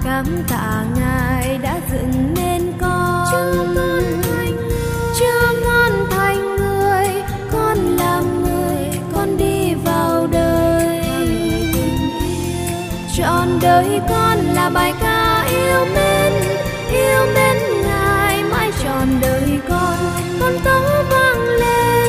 cảm tạ Ngài đã dựng nên con. Cho con thành người, con làm người, con đi vào đời. Trọn đời con là bài ca yêu mến Ngài mãi trọn đời con tấu vang lên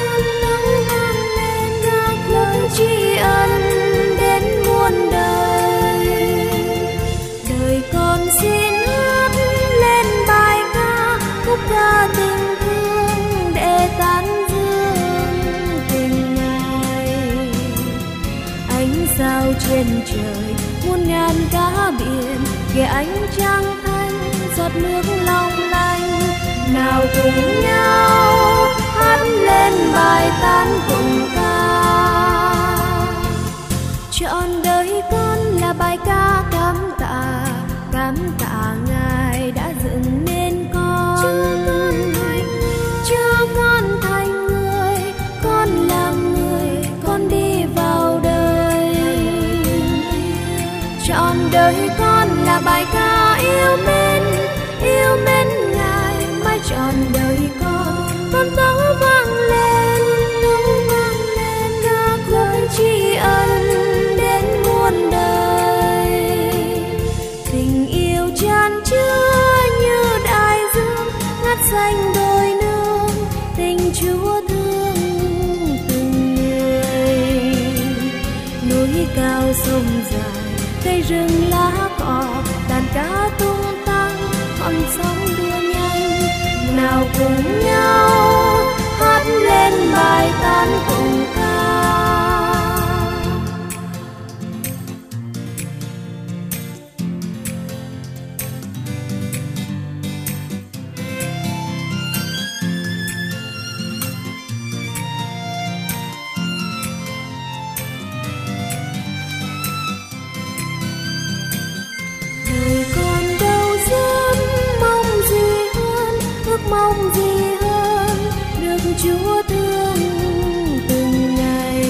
ca khúc tri ân đến muôn đời. Đời con xin hát lên bài ca khúc ca tình thương để tán dương tình Ngài. Ánh sao trên trời muôn ngàn cá biển, kìa ánh trăng thanh giọt nước long lanh. Nào cùng nhau hát lên bài tán tụng ca. Trọn đời con là bài ca cảm tạ Ngài đã dựng nên con. Cho con thành người, con làm người, con đi vào đời. Trọn đời con là bài ca yêu mến Ngài mãi trọn đời con tấu vang lên ca khúc tri ân đến muôn đời. Tình yêu chan chứa như đại dương ngát xanh đồi nương, tình Chúa thương từng người. Núi cao sông dài, cây rừng lá cỏ, đàn cá tung tăng, con sóng đưa nhanh. Nào cùng nhau hát lên bài tán tụng ca. Mong gì hơn được Chúa thương từng ngày.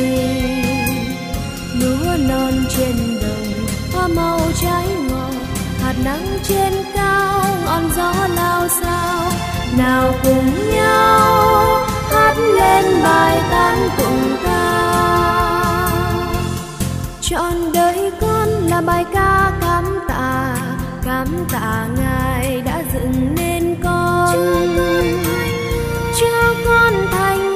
Lúa non trên đồng, hoa màu trái ngọt, hạt nắng trên cao, ngọn gió lao xao. Nào cùng nhau hát lên bài tán tụng ca. Trọn đời con là bài ca cảm tạ Ngài đã dựng nên con. Cho con thành